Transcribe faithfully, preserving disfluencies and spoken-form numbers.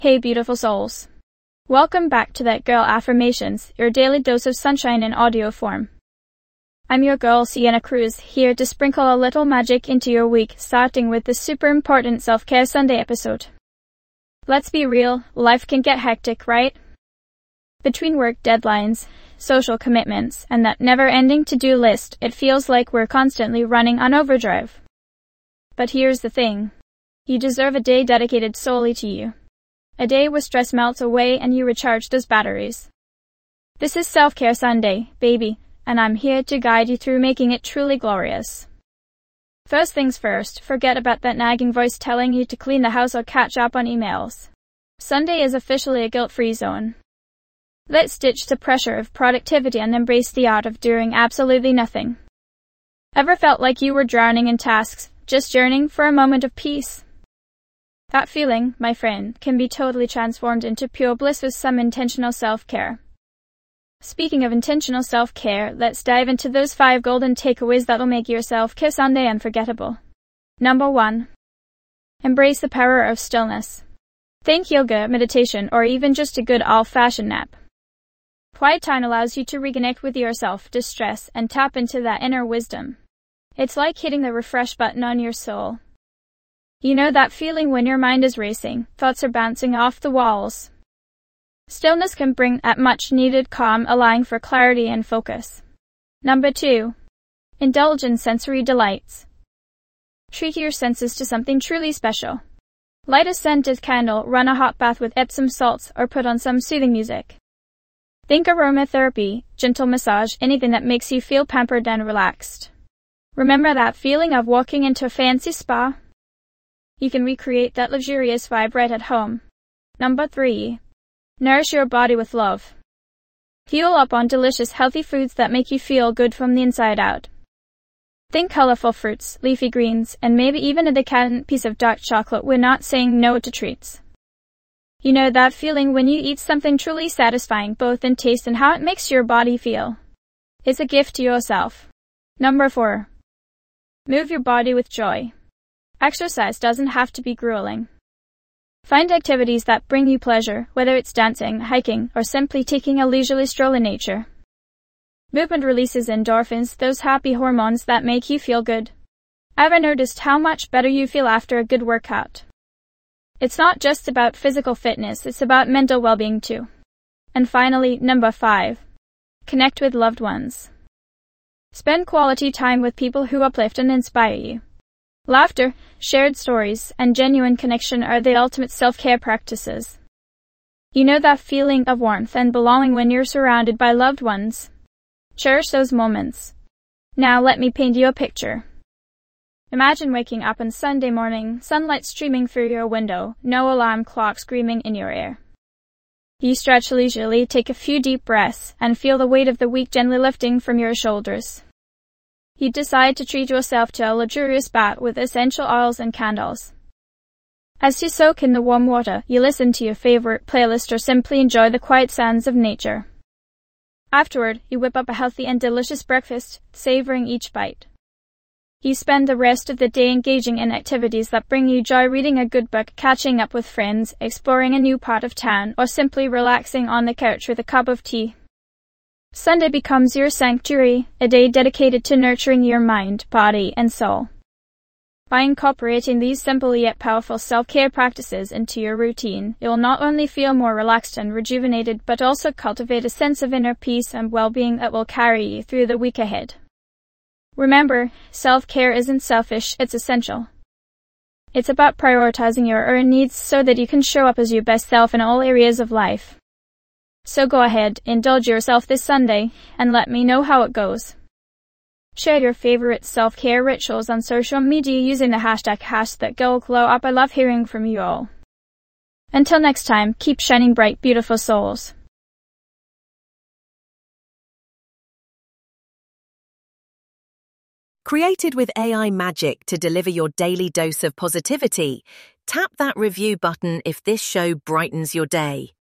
Hey beautiful souls. Welcome back to That Girl Affirmations, your daily dose of sunshine in audio form. I'm your girl Sienna Cruz, here to sprinkle a little magic into your week, starting with the super important Self-Care Sunday episode. Let's be real, life can get hectic, right? Between work deadlines, social commitments, and that never-ending to-do list, it feels like we're constantly running on overdrive. But here's the thing. You deserve a day dedicated solely to you. A day where stress melts away and you recharge those batteries. This is Self-Care Sunday, baby, and I'm here to guide you through making it truly glorious. First things first, forget about that nagging voice telling you to clean the house or catch up on emails. Sunday is officially a guilt-free zone. Let's ditch the pressure of productivity and embrace the art of doing absolutely nothing. Ever felt like you were drowning in tasks, just yearning for a moment of peace? That feeling, my friend, can be totally transformed into pure bliss with some intentional self-care. Speaking of intentional self-care, let's dive into those five golden takeaways that'll make your Self-Care Sunday unforgettable. Number one. Embrace the power of stillness. Think yoga, meditation, or even just a good old-fashioned nap. Quiet time allows you to reconnect with yourself, distress, and tap into that inner wisdom. It's like hitting the refresh button on your soul. You know that feeling when your mind is racing, thoughts are bouncing off the walls. Stillness can bring that much-needed calm, allowing for clarity and focus. Number two. Indulge in sensory delights. Treat your senses to something truly special. Light a scented candle, run a hot bath with Epsom salts, or put on some soothing music. Think aromatherapy, gentle massage, anything that makes you feel pampered and relaxed. Remember that feeling of walking into a fancy spa? You can recreate that luxurious vibe right at home. Number three. Nourish your body with love. Fuel up on delicious healthy foods that make you feel good from the inside out. Think colorful fruits, leafy greens, and maybe even a decadent piece of dark chocolate. We're not saying no to treats. You know that feeling when you eat something truly satisfying both in taste and how it makes your body feel. It's a gift to yourself. Number four. Move your body with joy. Exercise doesn't have to be grueling. Find activities that bring you pleasure, whether it's dancing, hiking, or simply taking a leisurely stroll in nature. Movement releases endorphins, those happy hormones that make you feel good. Ever noticed how much better you feel after a good workout? It's not just about physical fitness, it's about mental well-being too. And finally, number five. Connect with loved ones. Spend quality time with people who uplift and inspire you. Laughter, shared stories, and genuine connection are the ultimate self-care practices. You know that feeling of warmth and belonging when you're surrounded by loved ones? Cherish those moments. Now let me paint you a picture. Imagine waking up on Sunday morning, sunlight streaming through your window, no alarm clock screaming in your ear. You stretch leisurely, take a few deep breaths, and feel the weight of the week gently lifting from your shoulders. You decide to treat yourself to a luxurious bath with essential oils and candles. As you soak in the warm water, you listen to your favorite playlist or simply enjoy the quiet sounds of nature. Afterward, you whip up a healthy and delicious breakfast, savoring each bite. You spend the rest of the day engaging in activities that bring you joy, reading a good book, catching up with friends, exploring a new part of town, or simply relaxing on the couch with a cup of tea. Sunday becomes your sanctuary, a day dedicated to nurturing your mind, body, and soul. By incorporating these simple yet powerful self-care practices into your routine, you'll not only feel more relaxed and rejuvenated, but also cultivate a sense of inner peace and well-being that will carry you through the week ahead. Remember, self-care isn't selfish, it's essential. It's about prioritizing your own needs so that you can show up as your best self in all areas of life. So go ahead, indulge yourself this Sunday, and let me know how it goes. Share your favorite self-care rituals on social media using the hashtag hashtag#GirlGlowUp. I love hearing from you all. Until next time, keep shining bright, beautiful souls. Created with A I magic to deliver your daily dose of positivity, tap that review button if this show brightens your day.